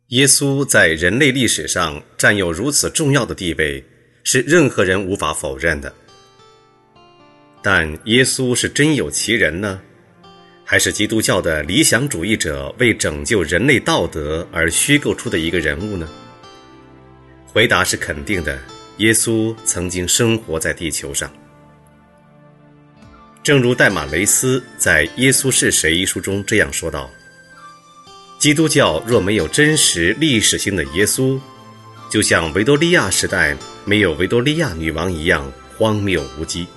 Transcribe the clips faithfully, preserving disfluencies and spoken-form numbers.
耶稣在人类历史上占有如此重要的地位，是任何人无法否认的。但耶稣是真有其人呢？还是基督教的理想主义者为拯救人类道德而虚构出的一个人物呢？回答是肯定的，耶稣曾经生活在地球上。正如戴马雷斯在《耶稣是谁》一书中这样说道，基督教若没有真实历史性的耶稣，就像维多利亚时代没有维多利亚女王一样荒谬无稽。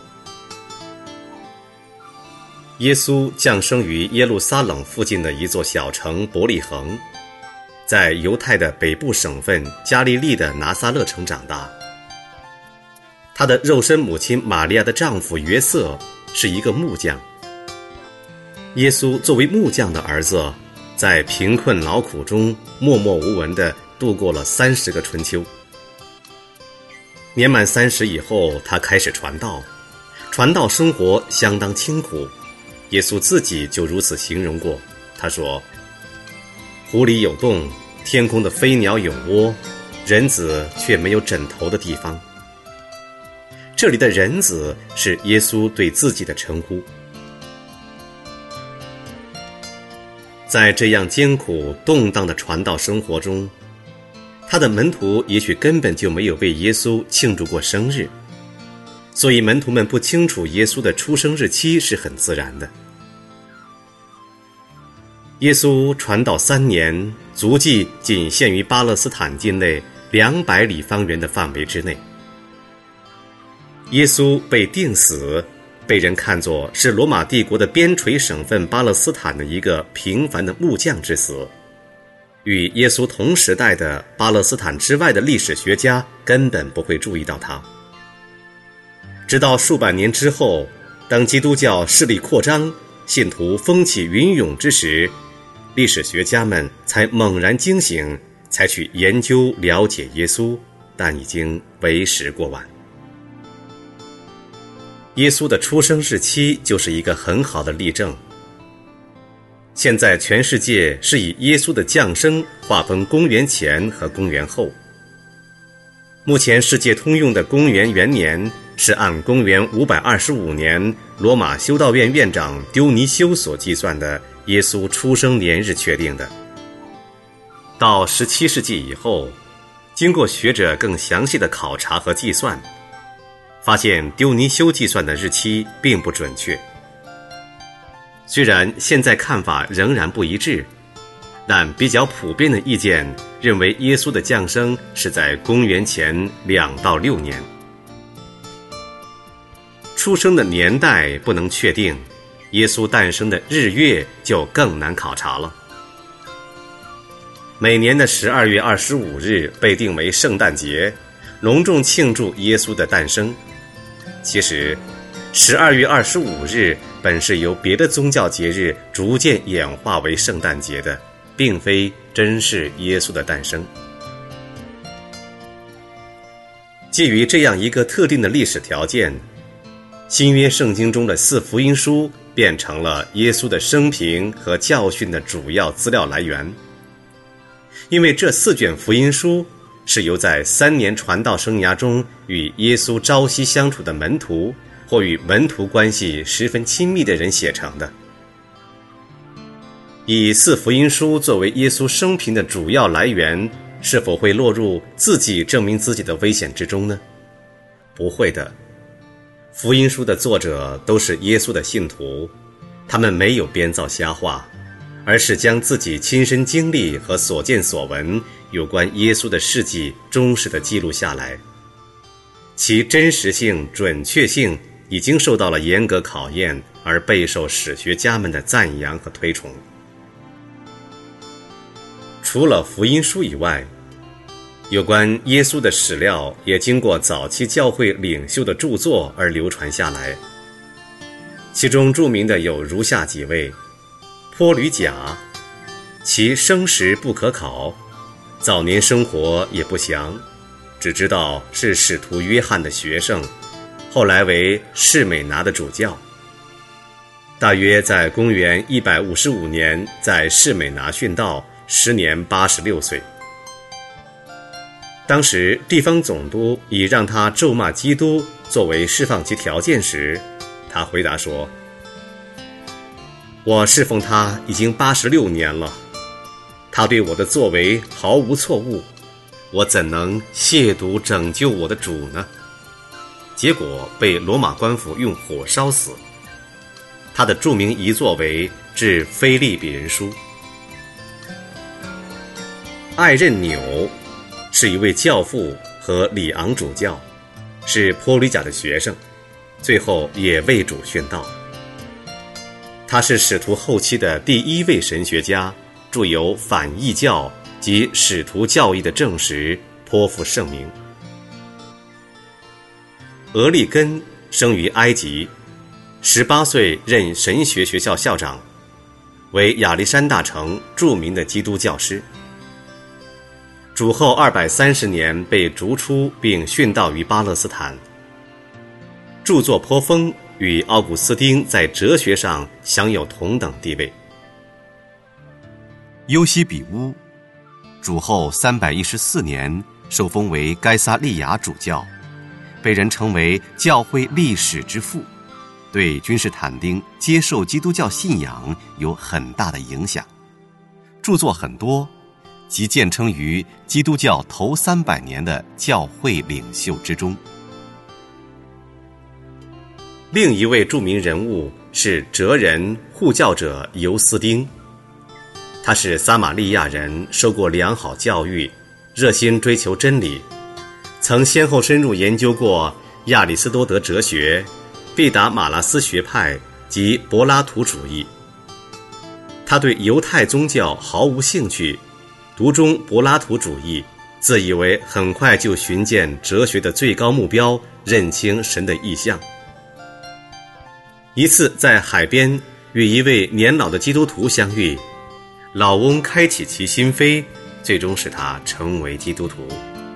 耶稣降生于耶路撒冷附近的一座小城伯利恒，在犹太的北部省份加利利的拿撒勒城长大。他的肉身母亲玛利亚的丈夫约瑟是一个木匠。耶稣作为木匠的儿子，在贫困劳苦中默默无闻地度过了三十个春秋。年满三十以后，他开始传道，传道生活相当清苦。耶稣自己就如此形容过，他说：湖里有洞，天空的飞鸟有窝，人子却没有枕头的地方。这里的人子是耶稣对自己的称呼。在这样艰苦动荡的传道生活中，他的门徒也许根本就没有为耶稣庆祝过生日，所以门徒们不清楚耶稣的出生日期是很自然的。耶稣传道三年，足迹仅限于巴勒斯坦境内两百里方圆的范围之内。耶稣被钉死，被人看作是罗马帝国的边陲省份巴勒斯坦的一个平凡的木匠之死。与耶稣同时代的巴勒斯坦之外的历史学家根本不会注意到他。直到数百年之后，当基督教势力扩张，信徒风起云涌之时，历史学家们才猛然惊醒，采取研究了解耶稣，但已经为时过晚。耶稣的出生日期就是一个很好的例证。现在全世界是以耶稣的降生划分公元前和公元后。目前世界通用的公元元年是按公元五百二十五年罗马修道院院长丢尼修所计算的耶稣出生年日确定的。到十七世纪以后，经过学者更详细的考察和计算，发现丢尼修计算的日期并不准确。虽然现在看法仍然不一致，但比较普遍的意见认为耶稣的降生是在公元前两到六年。出生的年代不能确定，耶稣诞生的日月就更难考察了。每年的十二月二十五日被定为圣诞节，隆重庆祝耶稣的诞生。其实十二月二十五日本是由别的宗教节日逐渐演化为圣诞节的，并非真是耶稣的诞生。基于这样一个特定的历史条件，新约圣经中的四福音书变成了耶稣的生平和教训的主要资料来源。因为这四卷福音书是由在三年传道生涯中与耶稣朝夕相处的门徒或与门徒关系十分亲密的人写成的。以四福音书作为耶稣生平的主要来源，是否会落入自己证明自己的危险之中呢？不会的。福音书的作者都是耶稣的信徒，他们没有编造瞎话，而是将自己亲身经历和所见所闻有关耶稣的事迹忠实地记录下来，其真实性、准确性已经受到了严格考验，而备受史学家们的赞扬和推崇。除了福音书以外，有关耶稣的史料也经过早期教会领袖的著作而流传下来，其中著名的有如下几位：坡吕贾，其生时不可考，早年生活也不详，只知道是使徒约翰的学生，后来为士美拿的主教。大约在公元一百五十五年在士美拿殉道，时年八十六岁。 当时地方总督以让他咒骂基督作为释放其条件时，他回答说：我侍奉他已经八十六年了，他对我的作为毫无错误，我怎能亵渎拯救我的主呢？结果被罗马官府用火烧死。他的著名遗作为《致腓立比人书》。艾任纽是一位教父和里昂主教，是坡吕贾的学生，最后也为主殉道。他是使徒后期的第一位神学家，著有反异教及使徒教义的证实，颇负盛名。俄利根生于埃及，十八岁任神学学校校长，为亚历山大城著名的基督教师。主后二百三十年被逐出并殉道于巴勒斯坦，著作颇丰，与奥古斯丁在哲学上享有同等地位。 优西比乌，主后三百一十四年受封为该撒利亚主教，被人称为教会历史之父，对君士坦丁接受基督教信仰有很大的影响，著作很多，即见称于基督教头三百年的教会领袖之中。 另一位著名人物是哲人护教者尤斯丁，他是撒玛利亚人，受过良好教育，热心追求真理，曾先后深入研究过亚里士多德哲学、毕达马拉斯学派及柏拉图主义。他对犹太宗教毫无兴趣，独钟柏拉图主义，自以为很快就寻见哲学的最高目标，认清神的意象。一次在海边与一位年老的基督徒相遇，老翁开启其心扉，最终使他成为基督徒。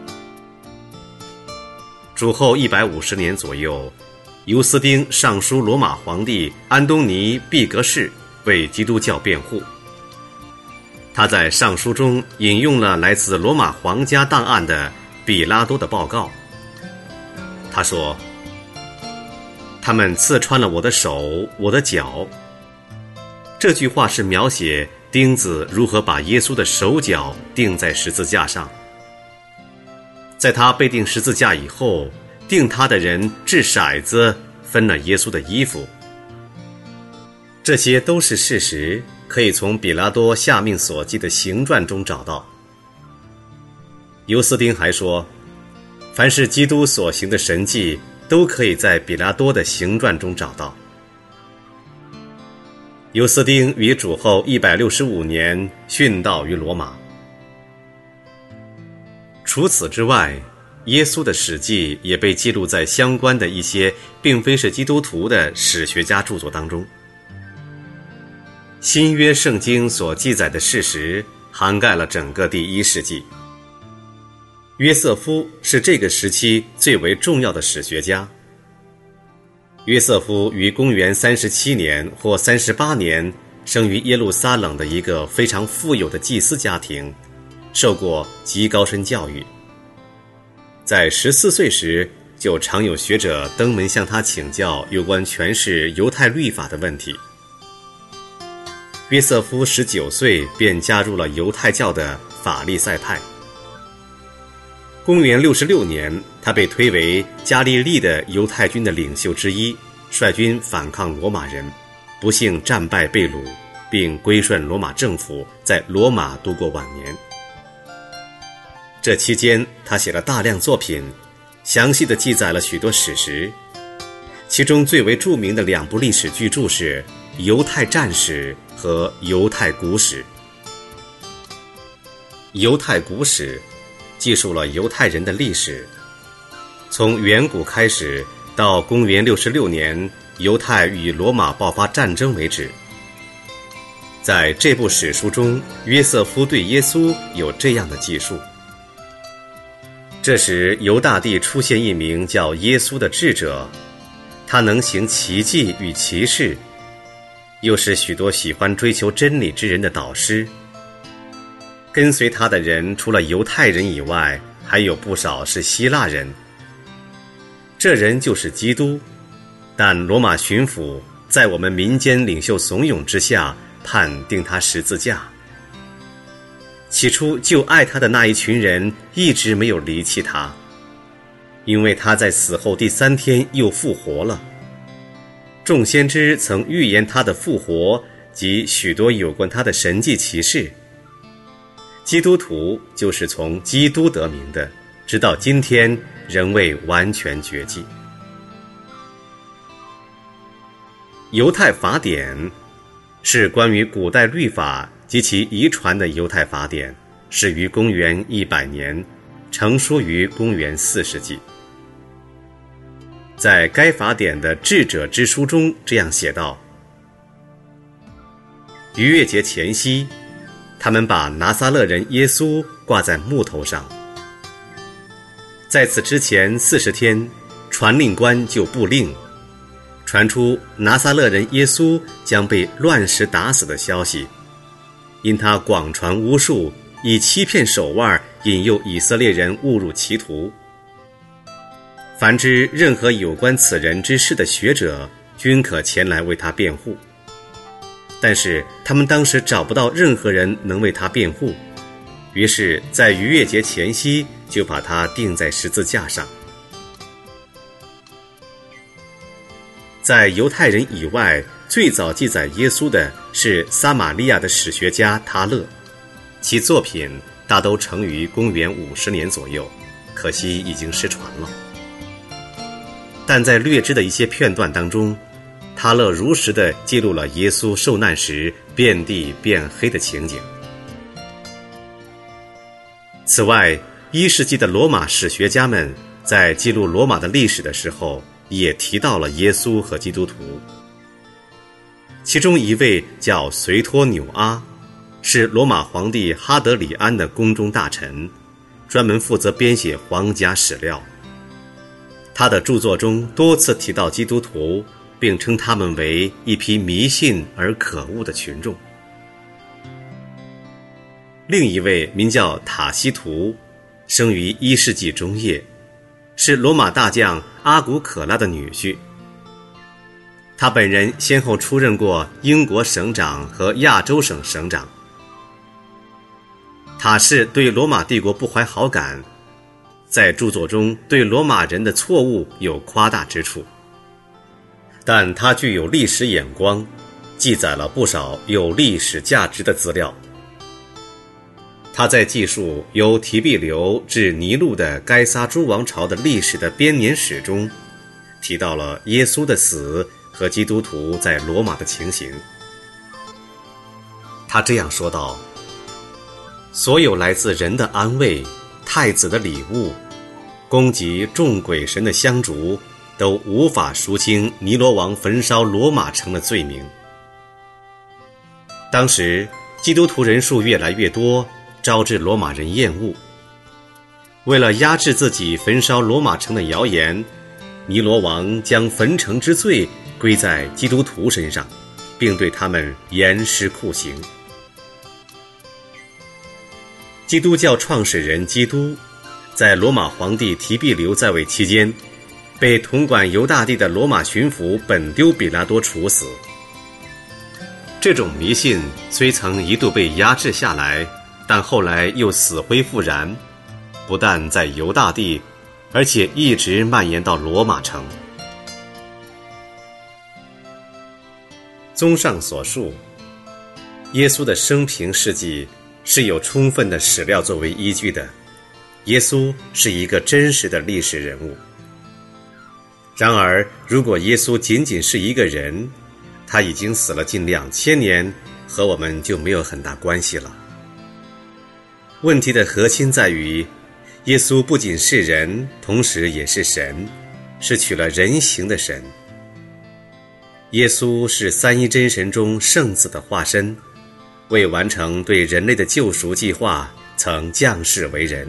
主后一百五十年左右，尤斯丁上书罗马皇帝安东尼毕格士，为基督教辩护。他在上书中引用了来自罗马皇家档案的比拉多的报告。他说：他们刺穿了我的手，我的脚。这句话是描写钉子如何把耶稣的手脚钉在十字架上。在他被钉十字架以后，钉他的人掷骰子分了耶稣的衣服。这些都是事实，可以从比拉多下命所记的行传中找到。尤斯丁还说，凡是基督所行的神迹，都可以在比拉多的行传中找到。尤斯丁于主后一百六十五年殉道于罗马。除此之外，耶稣的史记也被记录在相关的一些并非是基督徒的史学家著作当中。新约圣经所记载的事实涵盖了整个第一世纪。约瑟夫是这个时期最为重要的史学家。约瑟夫于公元三十七年或三十八年生于耶路撒冷的一个非常富有的祭司家庭，受过极高深教育。在十四岁时，就常有学者登门向他请教有关诠释犹太律法的问题。约瑟夫十九岁便加入了犹太教的法利赛派。公元六十六年，他被推为加利利的犹太军的领袖之一，率军反抗罗马人，不幸战败被掳，并归顺罗马政府，在罗马度过晚年。这期间，他写了大量作品，详细地记载了许多史实，其中最为著名的两部历史巨著是《犹太战史》和《犹太古史》。《犹太古史》记述了犹太人的历史，从远古开始到公元六十六年犹太与罗马爆发战争为止。在这部史书中，约瑟夫对耶稣有这样的记述：这时犹大地出现一名叫耶稣的智者，他能行奇迹与奇事，又是许多喜欢追求真理之人的导师。跟随他的人除了犹太人以外， 还有不少是希腊人。这人就是基督，但罗马巡抚在我们民间领袖怂恿之下，判定他十字架。起初就爱他的那一群人一直没有离弃他，因为他在死后第三天又复活了。众先知曾预言他的复活及许多有关他的神迹奇事。基督徒就是从基督得名的，直到今天仍未完全绝迹。犹太法典是关于古代律法及其遗传的犹太法典，始于公元一百年，成书于公元四世纪。在该法典的智者之书中这样写道：逾越节前夕，他们把拿撒勒人耶稣挂在木头上。在此之前四十天，传令官就布令，传出拿撒勒人耶稣将被乱石打死的消息，因他广传巫术，以欺骗手腕引诱以色列人误入歧途。凡知任何有关此人之事的学者，均可前来为他辩护。但是他们当时找不到任何人能为他辩护，于是在逾越节前夕就把他钉在十字架上。在犹太人以外，最早记载耶稣的是撒玛利亚的史学家他勒，其作品大都成于公元五十年左右，可惜已经失传了。但在略知的一些片段当中，他勒如实地记录了耶稣受难时遍地变黑的情景。此外，一世纪的罗马史学家们在记录罗马的历史的时候，也提到了耶稣和基督徒。其中一位叫随托纽阿，是罗马皇帝哈德里安的宫中大臣，专门负责编写皇家史料。他的著作中多次提到基督徒，并称他们为一批迷信而可恶的群众。另一位名叫塔西图，生于一世纪中叶，是罗马大将阿古可拉的女婿。他本人先后出任过英国省长和亚洲省省长。塔士对罗马帝国不怀好感，在著作中对罗马人的错误有夸大之处，但他具有历史眼光，记载了不少有历史价值的资料。他在记述由提庇留至尼禄的该撒诸王朝的历史的编年史中，提到了耶稣的死和基督徒在罗马的情形。他这样说道：所有来自人的安慰，太子的礼物，攻击众鬼神的香烛，都无法赎清尼罗王焚烧罗马城的罪名。当时基督徒人数越来越多，招致罗马人厌恶。为了压制自己焚烧罗马城的谣言，尼罗王将焚城之罪归在基督徒身上，并对他们严施酷刑。基督教创始人基督在罗马皇帝提庇留在位期间，被统管犹大地的罗马巡抚本丢比拉多处死。这种迷信虽曾一度被压制下来，但后来又死灰复燃，不但在犹大地，而且一直蔓延到罗马城。综上所述，耶稣的生平事迹是有充分的史料作为依据的，耶稣是一个真实的历史人物。然而，如果耶稣仅仅是一个人，他已经死了近两千年，和我们就没有很大关系了。问题的核心在于，耶稣不仅是人，同时也是神，是取了人形的神。耶稣是三一真神中圣子的化身，为完成对人类的救赎计划，曾降世为人。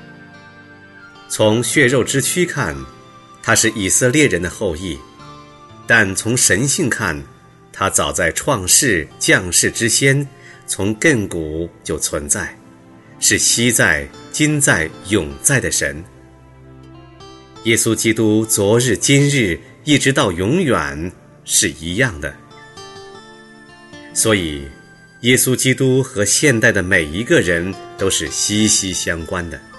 从血肉之躯看，他是以色列人的后裔，但从神性看，他早在创世降世之先，从亘古就存在， 是昔在、今在、永在的神。耶稣基督昨日、今日，一直到永远是一样的。所以，耶稣基督和现代的每一个人都是息息相关的。